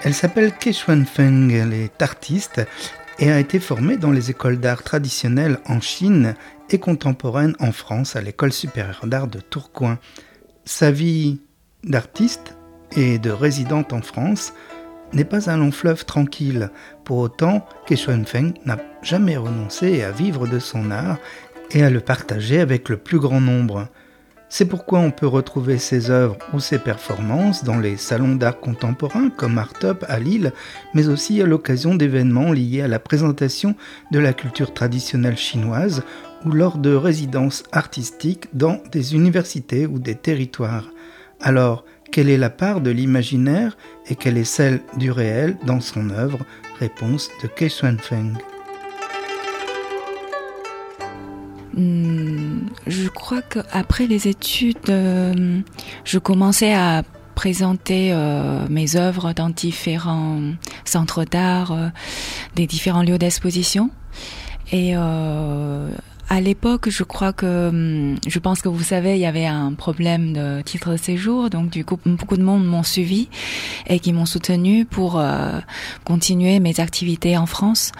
Elle s'appelle Ke Xuanfeng, elle est artiste et a été formée dans les écoles d'art traditionnelles en Chine et contemporaine en France à l'école supérieure d'art de Tourcoing. Sa vie d'artiste et de résidente en France n'est pas un long fleuve tranquille. Pour autant, Ke Xuanfeng n'a jamais renoncé à vivre de son art et à le partager avec le plus grand nombre. C'est pourquoi on peut retrouver ses œuvres ou ses performances dans les salons d'art contemporain comme Art Up à Lille, mais aussi à l'occasion d'événements liés à la présentation de la culture traditionnelle chinoise ou lors de résidences artistiques dans des universités ou des territoires. Alors, quelle est la part de l'imaginaire et quelle est celle du réel dans son œuvre? Réponse de Ke Xuanfeng. Je crois qu'après les études, je commençais à présenter mes œuvres dans différents centres d'art, des différents lieux d'exposition. Et à l'époque, je pense que vous savez, il y avait un problème de titre de séjour, donc du coup, beaucoup de monde m'ont suivi et qui m'ont soutenu pour continuer mes activités en France.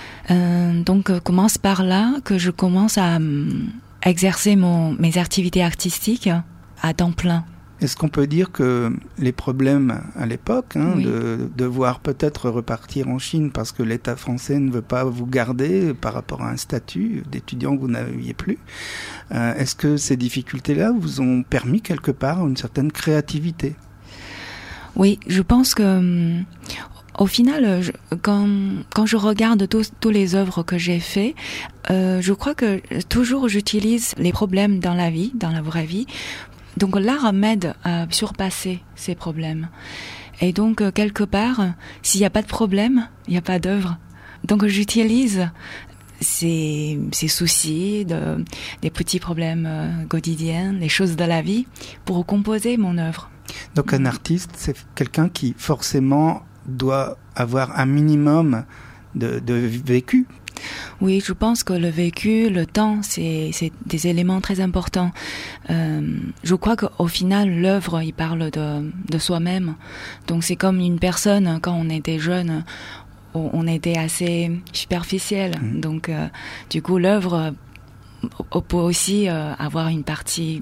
Donc commence par là que je commence à exercer mes activités artistiques à temps plein. Est-ce qu'on peut dire que les problèmes à l'époque, oui, de devoir peut-être repartir en Chine parce que l'État français ne veut pas vous garder par rapport à un statut d'étudiant que vous n'aviez plus, est-ce que ces difficultés-là vous ont permis quelque part une certaine créativité? Oui, je pense que au final, quand je regarde tous les œuvres que j'ai fait, je crois que toujours j'utilise les problèmes dans la vie, dans la vraie vie. Donc l'art m'aide à surpasser ces problèmes. Et donc quelque part, s'il n'y a pas de problème, il n'y a pas d'œuvre. Donc j'utilise ces soucis, des petits problèmes quotidiens, les choses de la vie, pour composer mon œuvre. Donc un artiste, c'est quelqu'un qui forcément doit avoir un minimum de vécu. Oui, je pense que le vécu, le temps, c'est des éléments très importants. Je crois qu'au final, l'œuvre, il parle de soi-même. Donc c'est comme une personne, quand on était jeune, on était assez superficiel. Donc du coup, l'œuvre peut aussi avoir une partie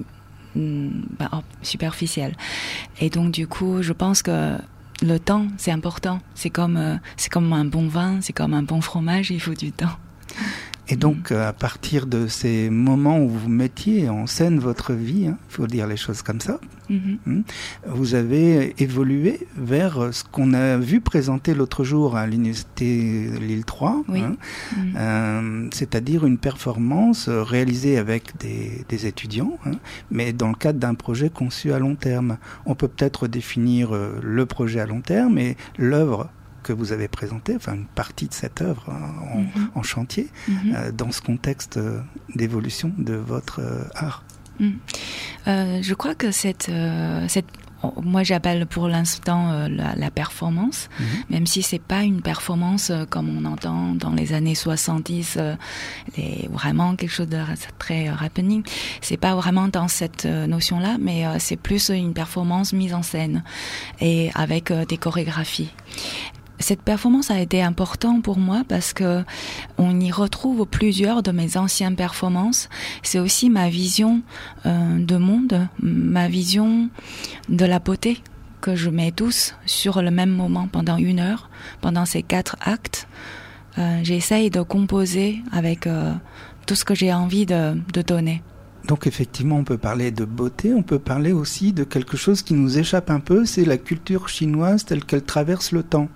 superficielle. Et donc du coup, je pense que le temps, c'est important. C'est comme un bon vin, c'est comme un bon fromage, il faut du temps. Et donc, à partir de ces moments où vous mettiez en scène votre vie, il faut dire les choses comme ça, vous avez évolué vers ce qu'on a vu présenter l'autre jour à l'Université Lille 3, oui. C'est-à-dire une performance réalisée avec des étudiants, mais dans le cadre d'un projet conçu à long terme. On peut peut-être définir le projet à long terme et l'œuvre que vous avez présenté, enfin une partie de cette œuvre en chantier, dans ce contexte d'évolution de votre art. Je crois que moi j'appelle pour l'instant la performance, même si c'est pas une performance comme on entend dans les années 70, vraiment quelque chose de très happening. C'est pas vraiment dans cette notion-là, mais c'est plus une performance mise en scène et avec des chorégraphies. Cette performance a été importante pour moi parce que on y retrouve plusieurs de mes anciennes performances. C'est aussi ma vision de monde, ma vision de la beauté que je mets tous sur le même moment pendant 1 heure, pendant ces 4 actes. J'essaye de composer avec tout ce que j'ai envie de donner. Donc effectivement, on peut parler de beauté, on peut parler aussi de quelque chose qui nous échappe un peu, c'est la culture chinoise telle qu'elle traverse le temps.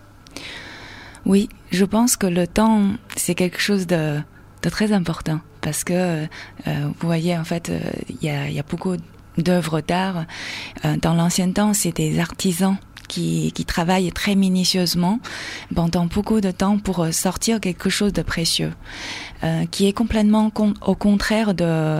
Oui, je pense que le temps, c'est quelque chose de très important parce que, vous voyez, en fait, il y a beaucoup d'œuvres d'art. Dans l'ancien temps, c'est des artisans qui travaillent très minutieusement pendant beaucoup de temps pour sortir quelque chose de précieux, qui est complètement au contraire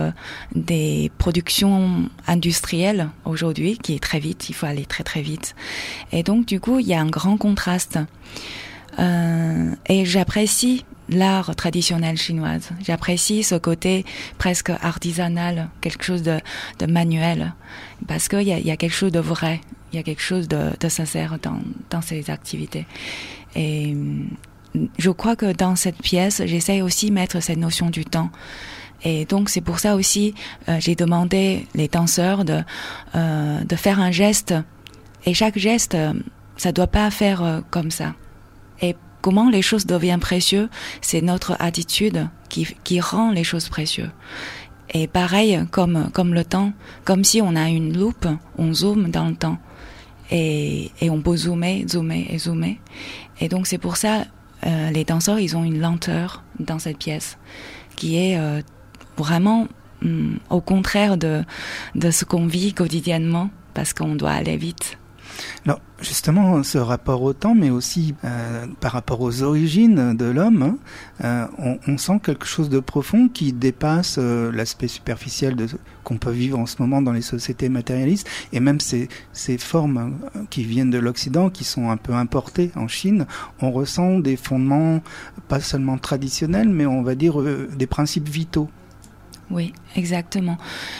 des productions industrielles aujourd'hui, qui est très vite, il faut aller très très vite. Et donc du coup, il y a un grand contraste. Et j'apprécie l'art traditionnel chinois. J'apprécie ce côté presque artisanal, quelque chose de manuel, parce qu'il y a quelque chose de vrai, il y a quelque chose de sincère dans ces activités. Et je crois que dans cette pièce, j'essaie aussi de mettre cette notion du temps. Et donc c'est pour ça aussi, j'ai demandé les danseurs de faire un geste. Et chaque geste, ça doit pas faire comme ça. Et comment les choses deviennent précieuses, c'est notre attitude qui rend les choses précieuses. Et pareil, comme le temps, comme si on a une loupe, on zoome dans le temps. Et on peut zoomer. Et donc c'est pour ça, les danseurs, ils ont une lenteur dans cette pièce, qui est vraiment au contraire de ce qu'on vit quotidiennement, parce qu'on doit aller vite. Alors justement, ce rapport au temps, mais aussi par rapport aux origines de l'homme, on sent quelque chose de profond qui dépasse l'aspect superficiel qu'on peut vivre en ce moment dans les sociétés matérialistes, et même ces formes qui viennent de l'Occident, qui sont un peu importées en Chine. On ressent des fondements pas seulement traditionnels, mais on va dire des principes vitaux. Oui, exactement.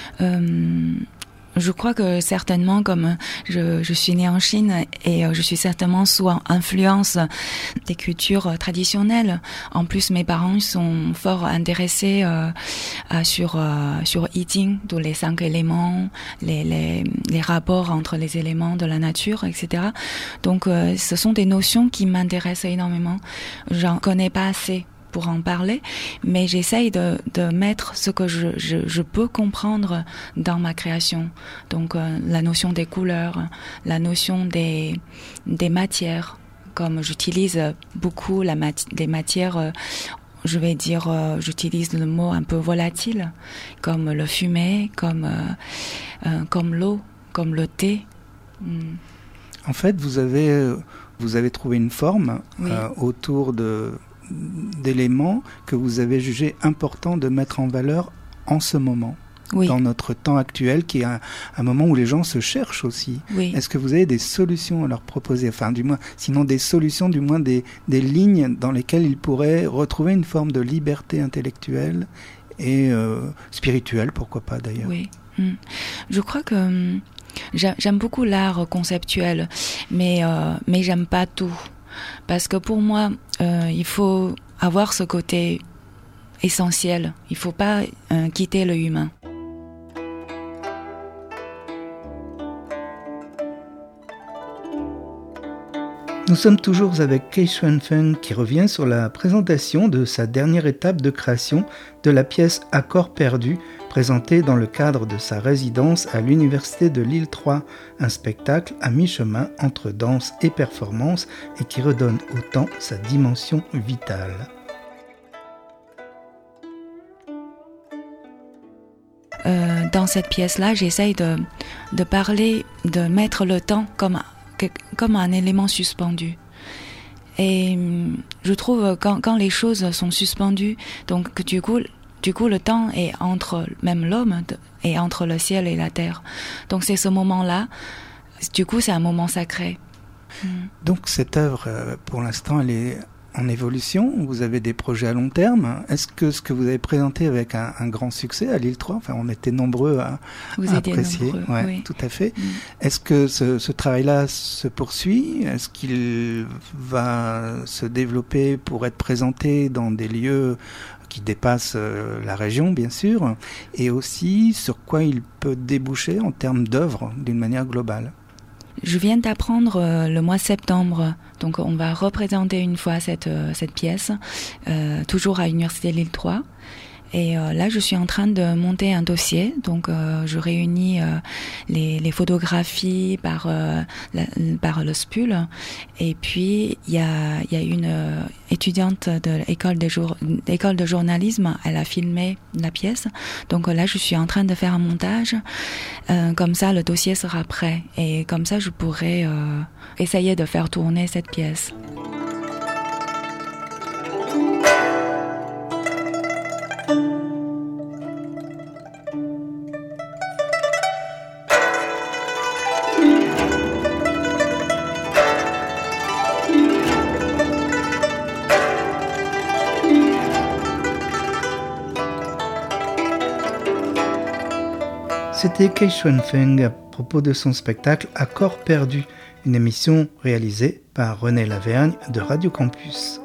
Je crois que certainement, comme je suis née en Chine et je suis certainement sous influence des cultures traditionnelles. En plus, mes parents sont fort intéressés sur I Ching, tous les 5 éléments, les rapports entre les éléments de la nature, etc. Donc, ce sont des notions qui m'intéressent énormément. J'en connais pas assez pour en parler, mais j'essaye de mettre ce que je peux comprendre dans ma création. Donc la notion des couleurs, la notion des matières, comme j'utilise beaucoup des matières, je vais dire, j'utilise le mot un peu volatile, comme le fumé, comme l'eau, comme le thé. En fait, vous avez trouvé une forme oui. Autour d'éléments que vous avez jugé important de mettre en valeur en ce moment, oui. Dans notre temps actuel, qui est un moment où les gens se cherchent aussi. Oui. Est-ce que vous avez des solutions à leur proposer, enfin du moins, sinon des solutions, du moins des lignes dans lesquelles ils pourraient retrouver une forme de liberté intellectuelle et spirituelle, pourquoi pas d'ailleurs. Oui. Je crois que j'aime beaucoup l'art conceptuel, mais j'aime pas tout. Parce que pour moi, il faut avoir ce côté essentiel. Il ne faut pas quitter le humain. Nous sommes toujours avec Kei Xuanfeng qui revient sur la présentation de sa dernière étape de création de la pièce Accords perdus, présentée dans le cadre de sa résidence à l'Université de Lille 3, un spectacle à mi-chemin entre danse et performance et qui redonne au temps sa dimension vitale. Dans cette pièce-là, j'essaye de parler, de mettre le temps comme un élément suspendu. Et je trouve quand les choses sont suspendues, donc que du coup le temps est entre même l'homme et entre le ciel et la terre. Donc c'est ce moment-là, du coup c'est un moment sacré. Donc cette œuvre, pour l'instant, elle est en évolution. Vous avez des projets à long terme. Est-ce que ce que vous avez présenté avec un grand succès à Lille 3, enfin on était nombreux à apprécier, nombreux, oui. Tout à fait. Est-ce que ce travail-là se poursuit? Est-ce qu'il va se développer pour être présenté dans des lieux qui dépassent la région, bien sûr, et aussi sur quoi il peut déboucher en termes d'œuvres d'une manière globale? Je viens d'apprendre le mois de septembre, donc on va représenter une fois cette pièce, toujours à l'Université Lille 3. Et là, je suis en train de monter un dossier, donc je réunis les photographies par le SPUL. Et puis, il y a une étudiante de l'école de journalisme, elle a filmé la pièce. Donc là, je suis en train de faire un montage. Comme ça, le dossier sera prêt. Et comme ça, je pourrai essayer de faire tourner cette pièce. C'était Kei Xuanfeng à propos de son spectacle Accord perdu, une émission réalisée par René Lavergne de Radio Campus.